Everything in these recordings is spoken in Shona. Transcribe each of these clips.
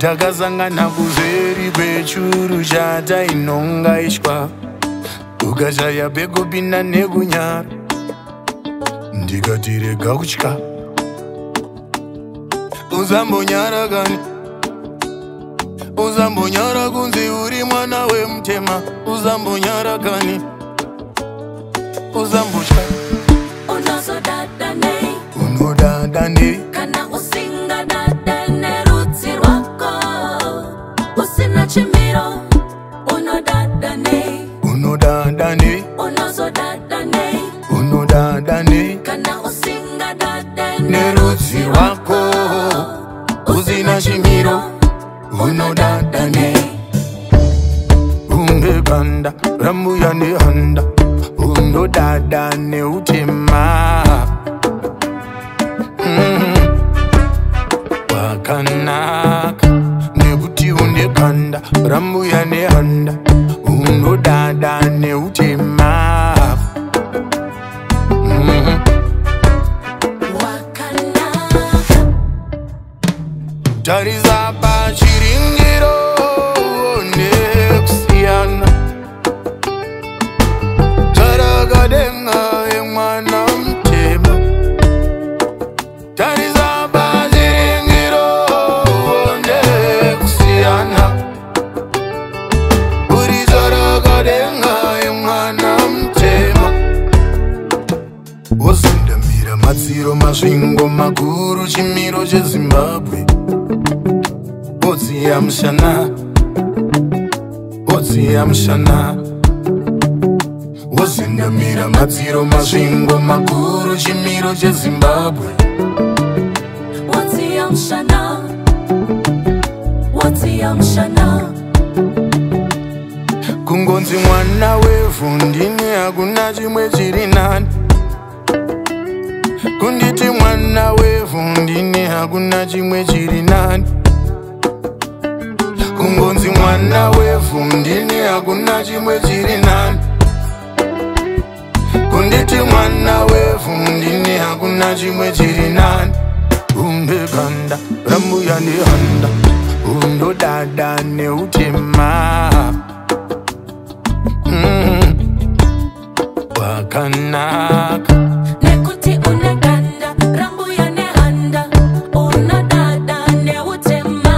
takasangana kuzeri kwechuru chatainongaishwa ukashaya pekupinda nekunyara ndikati rega kutya uzambonyara kani uzambonyara kunzi uri mwana wemutema uzambonyara kani uzambotya unodada nei kana usingadada nerudzi rwako usina chimiro unodada nei unozodada nei unodada nei kana usingadada nerudzi rwako usina chimiro unodada nei ungekanda rambuya nehanda unodada neutema wakanaka nekuti undekanda rambuya nehanda unodada neutema wakanaka tarisa pachiringiro nekusiyana tarakadenga yemwana mutema tarisa pachiringiro nekusiyana uri tarakadenga yemwana mutema wozendamira matsiro masvingo makuru chimiro chezimbabwe odziya mushana odziya mushana wozendamira matsiro masvingo makuru chimiro chezimbabwe wodziya mushana wodziya mushana kungonzi mwana wevhu ndini hakuna chimwe chiri nani kunditi mwana wevhu ndini hakuna chimwe chiri nani kungonzi mwana wevhu ndini hakuna chimwe chiri nani kunditi mwana wevhu ndini hakuna chimwe chiri nani ungekanda rambuya nehanda undodada neutema wakanaka nekuti uneganda rambuya nehanda unodada neutema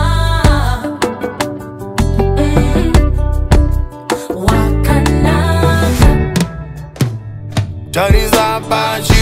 wakanaka tarisa pachi